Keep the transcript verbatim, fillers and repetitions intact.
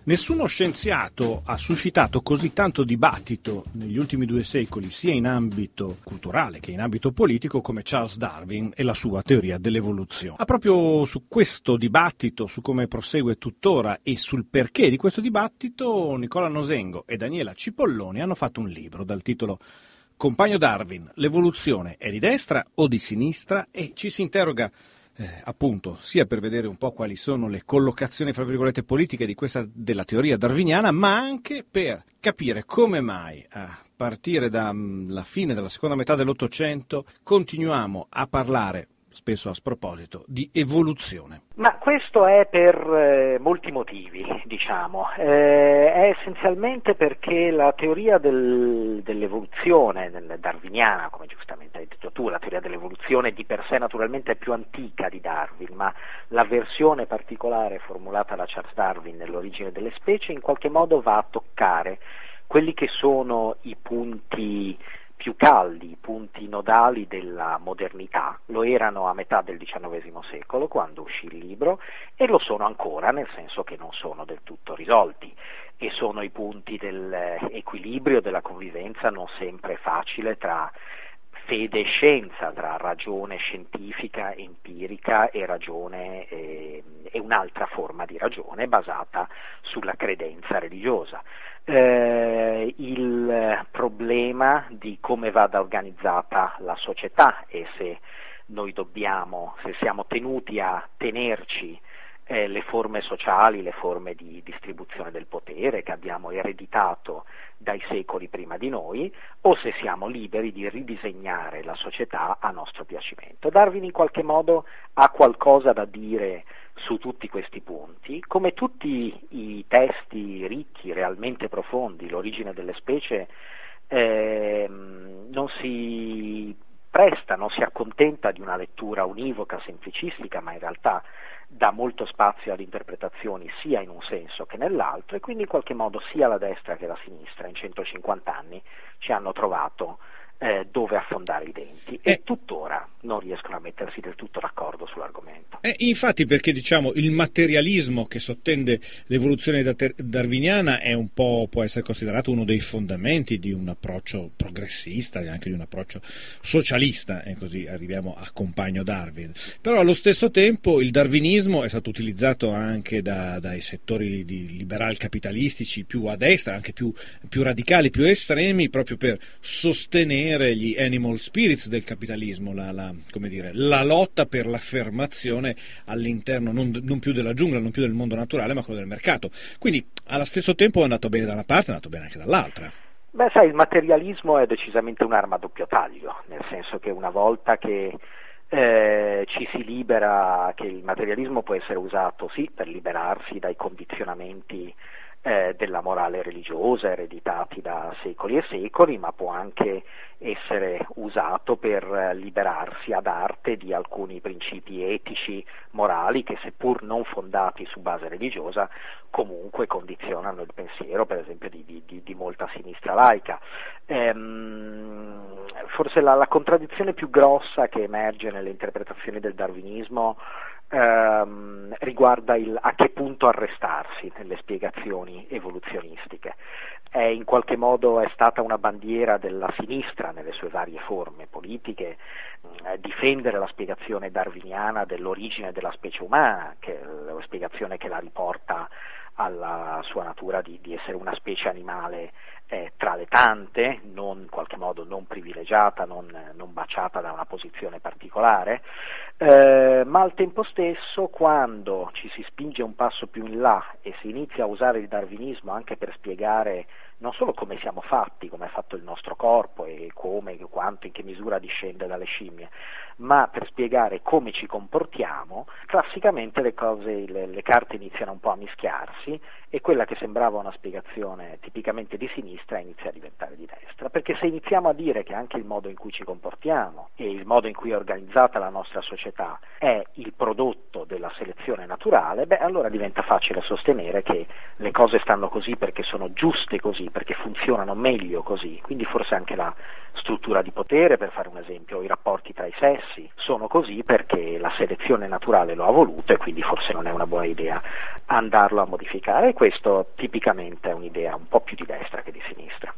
Nessuno scienziato ha suscitato così tanto dibattito negli ultimi due secoli, sia in ambito culturale che in ambito politico, come Charles Darwin e la sua teoria dell'evoluzione. Ma proprio su questo dibattito, su come prosegue tuttora e sul perché di questo dibattito, Nicola Nosengo e Daniela Cipolloni hanno fatto un libro dal titolo Compagno Darwin, l'evoluzione è di destra o di sinistra? E ci si interroga Eh, appunto, sia per vedere un po' quali sono le collocazioni, fra virgolette, politiche di questa della teoria darwiniana, ma anche per capire come mai, a partire dalla fine della seconda metà dell'Ottocento, continuiamo a parlare, spesso a sproposito, di evoluzione. Ma questo è per eh, molti motivi, diciamo. Eh, è essenzialmente perché la teoria del, dell'evoluzione darwiniana, come giustamente hai detto tu, la teoria dell'evoluzione di per sé naturalmente è più antica di Darwin, ma la versione particolare formulata da Charles Darwin nell'origine delle specie in qualche modo va a toccare quelli che sono i punti più caldi, i punti nodali della modernità. Lo erano a metà del diciannovesimo secolo, quando uscì il libro, e lo sono ancora, nel senso che non sono del tutto risolti, e sono i punti dell'equilibrio, della convivenza non sempre facile tra fede e scienza, tra ragione scientifica, empirica e ragione eh, e un'altra forma di ragione basata sulla credenza religiosa. Eh, il problema di come vada organizzata la società e se noi dobbiamo, se siamo tenuti a tenerci eh, le forme sociali, le forme di distribuzione del potere che abbiamo ereditato dai secoli prima di noi, o se siamo liberi di ridisegnare la società a nostro piacimento. Darwin in qualche modo ha qualcosa da dire su tutti questi punti. Come tutti i testi ricchi, realmente profondi, l'origine delle specie eh, non si presta, non si accontenta di una lettura univoca, semplicistica, ma in realtà dà molto spazio ad interpretazioni sia in un senso che nell'altro, e quindi in qualche modo sia la destra che la sinistra in centocinquanta anni ci hanno trovato eh, dove affondare i denti e, e tuttora non riescono a mettersi del tutto d'accordo sull'argomento. E infatti, perché diciamo il materialismo che sottende l'evoluzione darwiniana è un po', può essere considerato uno dei fondamenti di un approccio progressista e anche di un approccio socialista, e così arriviamo a Compagno Darwin. Però allo stesso tempo il darwinismo è stato utilizzato anche da, dai settori di liberal capitalistici più a destra, anche più, più radicali, più estremi, proprio per sostenere gli animal spirits del capitalismo, la, la come dire, la lotta per l'affermazione all'interno non, non più della giungla, non più del mondo naturale, ma quello del mercato. Quindi allo stesso tempo è andato bene da una parte, è andato bene anche dall'altra. Beh, sai, il materialismo è decisamente un'arma a doppio taglio, nel senso che una volta che eh, ci si libera, che il materialismo può essere usato sì per liberarsi dai condizionamenti Eh, della morale religiosa ereditati da secoli e secoli, ma può anche essere usato per liberarsi ad arte di alcuni principi etici, morali, che seppur non fondati su base religiosa comunque condizionano il pensiero, per esempio, di, di, di molta sinistra laica. Ehm, forse la, la contraddizione più grossa che emerge nelle interpretazioni del darwinismo ehm, riguarda il a che punto arrestarsi nelle spiegazioni evoluzionistiche. È in qualche modo è stata una bandiera della sinistra nelle sue varie forme politiche eh, difendere la spiegazione darwiniana dell'origine della specie umana, che è la spiegazione che la riporta alla sua natura di, di essere una specie animale eh, tra le tante, non in qualche modo non privilegiata, non, non baciata da una posizione particolare, eh, ma al tempo stesso, quando ci si spinge un passo più in là e si inizia a usare il darwinismo anche per spiegare non solo come siamo fatti, come è fatto il nostro corpo e come, quanto, in che misura discende dalle scimmie, ma per spiegare come ci comportiamo, classicamente le cose, le, le carte iniziano un po' a mischiarsi e quella che sembrava una spiegazione tipicamente di sinistra inizia a diventare di destra, perché se iniziamo a dire che anche il modo in cui ci comportiamo e il modo in cui è organizzata la nostra società è il prodotto della selezione naturale, beh allora diventa facile sostenere che le cose stanno così perché sono giuste così, perché funzionano meglio così, quindi forse anche la struttura di potere, per fare un esempio, i rapporti tra i sessi sono così perché la selezione naturale lo ha voluto e quindi forse non è una buona idea andarlo a modificare, e questo tipicamente è un'idea un po' più di destra.